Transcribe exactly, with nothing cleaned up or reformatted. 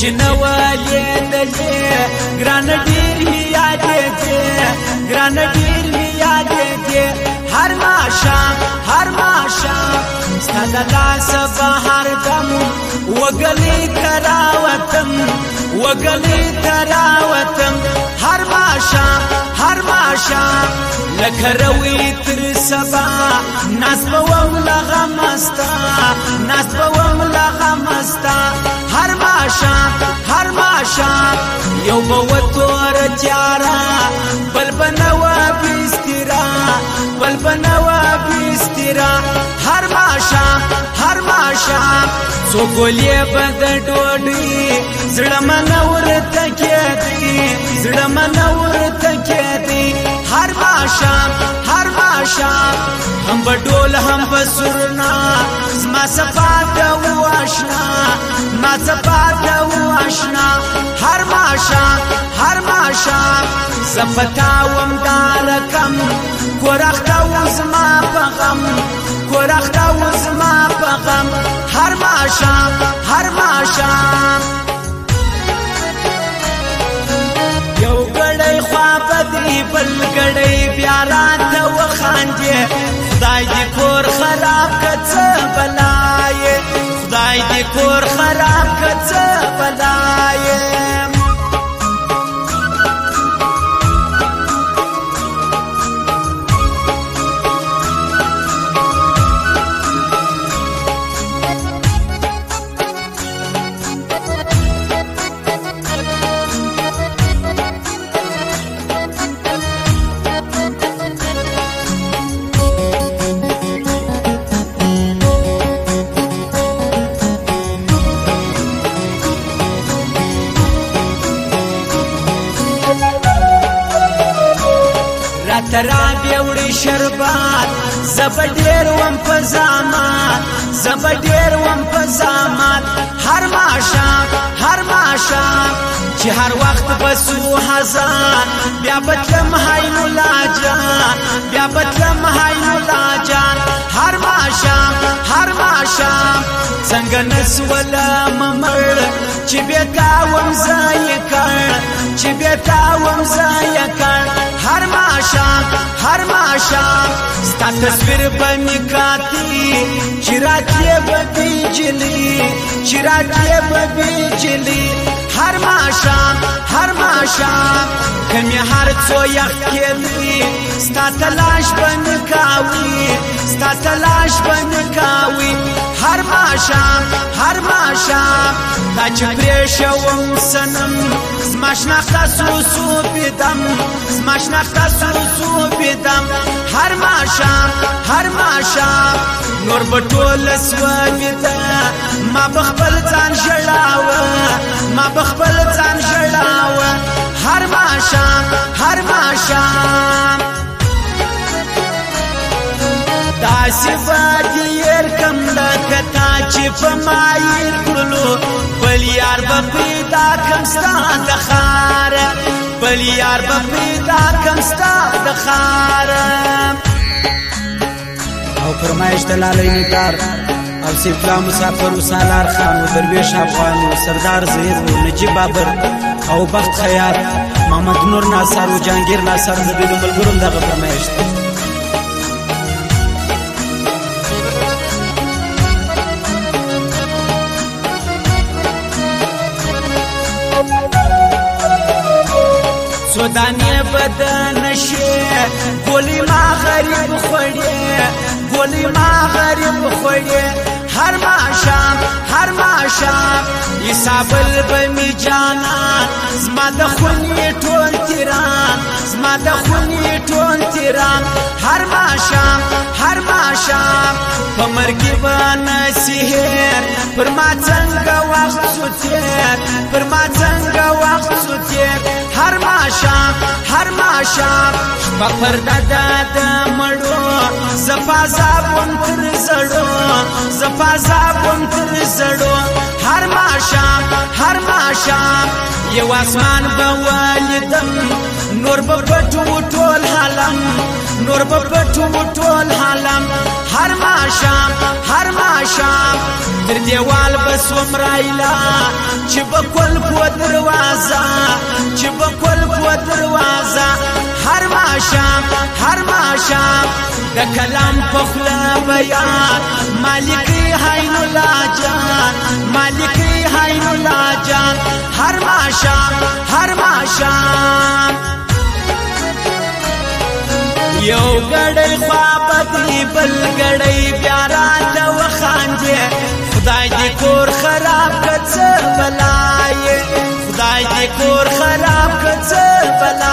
چې نوالې دلې ګران ډېر مې یادې دې ګران ډېر مې یادې دې هر ماښام هر ماښام ستا د لاسه بهر دم وګلې ته راوتم وګلې ته راوتم هر ماښام هر ماښام لکه روي تر سبا ناز به وم له غمه ستا ناز به وم له غمه ستا هر ماښام هر ماښام یو به و توره تیاره بل به نه وه بستیره بل به نه وه بستیره هر ماښام هر ماښام څو ګولې به د ډوډۍ زړه مه نه ورته کېدی زړه مه نه ورته کېدی هر ماښام هر ماښام هم به ډول هم به سرنا زما صفا ته و اشنا ما صفا ته و اشنا هر ماښام هر ماښام زه پتا وم دا رقم کور اخته و زما په غم کور اخته و زما په غم هر ماښام هر ماښام یو ګړی خوا بدري بل ګړی بیا راته وخاندې خدای دې کور خراب که څه بلایې خدای دې کور خراب که څه بلایې تراب یوړی شربات زب ډیر وم په زامات زب ډیر وم په زامات هر ماښام هر ماښام چې هر وخت بسو هزار بیا بتلم هاي مولا جان بیا بتلم هاي مولا جان هر ماښام هر ماښام څنګه نسوله ممړ چې بېتا وم ځای کړ چې بېتا وم ځای کړ هر ماښام هر ماښام ستا تصویر به مې کاتی چې راتلې به بجلي چې راتلې به بجلي هر ماښام هر ماښام که مې هر څو یخ کېدی ستا تلاش به مې کاوي ستا تلاش به مې کاوي هر ماښام هر ماښام دا چې پرېښوم صنم زما شناخته سو سو بدم زما شناخته سو سو بدم هر ماښام هر ماښام نور به ټوله سوځېده ما به خپل ځان ژړاوه ما به خپل ځان ژړاوه هر ماښام هر ماښام داسې به دې ير کم لکه تا چې په ما ير کړلو بل یار به پیدا کم ستا د ښاره بل یار به پیدا کم ستا د ښاره او فرمایش د لالی نگار او سیفلا مسافر و سالار خان و درویش افغان و سردار زهیر و نجیب بابر او بخت خیاط محمد نور ناصر و جانگیر ناصر زبیدو ملګرو دغه فرمایش دی سودانه بدن شي ګولې ما غریب خوړې ګولې ما غریب خوړې هر ماښام هر ماښام حسابل به مې جانا زما د خونې ټول تیران زما د خونې ټول تیران هر ماښام هر ماښام په مرګي به نصیحت پر ما څنګه وخت سو تېر پر ما څنګه وخت سو تېر هر ماښام هر ماښام شپه پرده ده د مړو زپا زابون تر زړو زپا زابون تر زړو هر ماښام هر ماښام یو اسمان به ولیدم نور به پټو ټول حالم نور به پټو ټول حالم هر ماشام هر ماشام تر دیوال بسوم رایلا چې بکل په دروازه چې بکل په دروازه هر ماشام هر ماشام د کلام په خلا بیان مالکی حین الله جان مالکی حین الله جان هر ماشام هر ماشام یو ګړی خواب دی بل ګړی بیا راته وخاندې خدای دې کور خراب که څه بلایې خدای دې کور خراب که څه بلایې